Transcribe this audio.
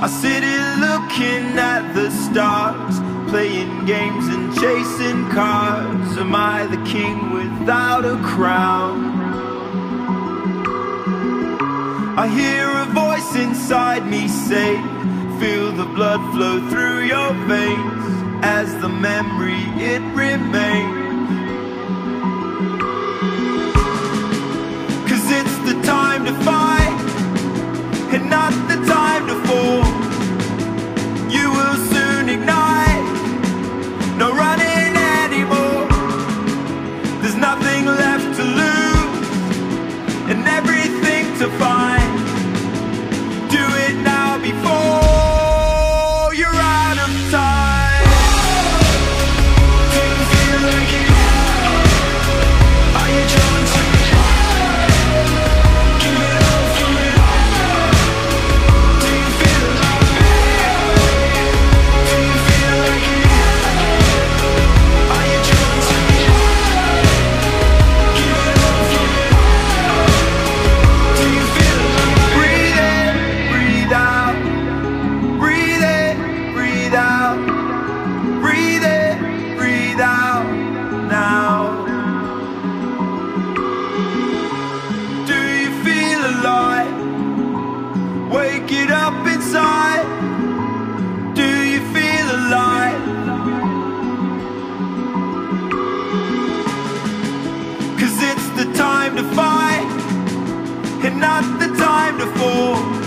I sit here looking at the stars, playing games and chasing cars. Am I the king without a crown? I hear a voice inside me say, feel the blood flow through your veins, as the memory it remains. 'Cause it's the time to fight, and not the time to fall. You will soon ignite, no running anymore. There's nothing left to lose, and everything to find. Do it now before you're out of time. Do you feel like it? Are you drawn to it? Give it all for it. Do you feel like it? Do you feel like it? Are you drawn to it? Give it all for it. Do you feel like it? Breathe in, breathe out. Breathe in, breathe out. Breathe in, breathe out now. Do you feel alive? Wake it up inside. Do you feel alive? 'Cause it's the time to fight, and not the time to fall.